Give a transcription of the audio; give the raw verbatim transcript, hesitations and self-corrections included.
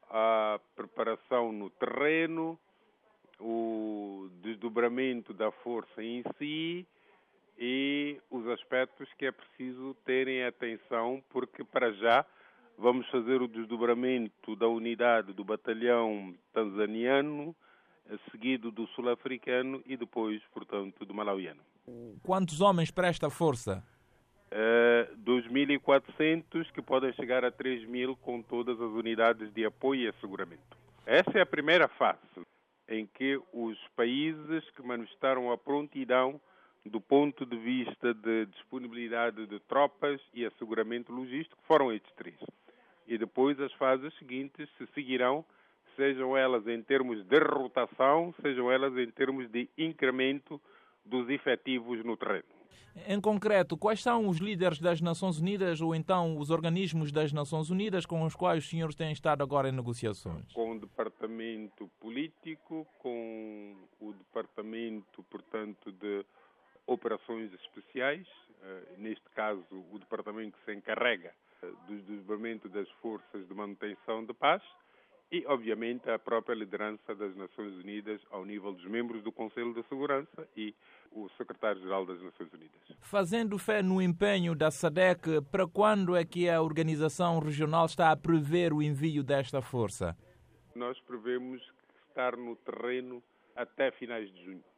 a preparação no terreno, o desdobramento da força em si e os aspectos que é preciso terem atenção, porque para já vamos fazer o desdobramento da unidade do batalhão tanzaniano, seguido do sul-africano e depois, portanto, do malauiano. Quantos homens para esta força? Uh, dois mil e quatrocentos, que podem chegar a três mil com todas as unidades de apoio e asseguramento. Essa é a primeira fase em que os países que manifestaram a prontidão do ponto de vista de disponibilidade de tropas e asseguramento logístico foram estes três. E depois as fases seguintes se seguirão, sejam elas em termos de rotação, sejam elas em termos de incremento dos efetivos no terreno. Em concreto, quais são os líderes das Nações Unidas ou então os organismos das Nações Unidas com os quais os senhores têm estado agora em negociações? Com o departamento político, com o departamento, portanto, de operações especiais, neste caso o departamento que se encarrega do desdobramento das forças de manutenção de paz, e, obviamente, a própria liderança das Nações Unidas ao nível dos membros do Conselho de Segurança e o secretário-geral das Nações Unidas. Fazendo fé no empenho da SADC, para quando é que a organização regional está a prever o envio desta força? Nós prevemos estar no terreno até finais de junho.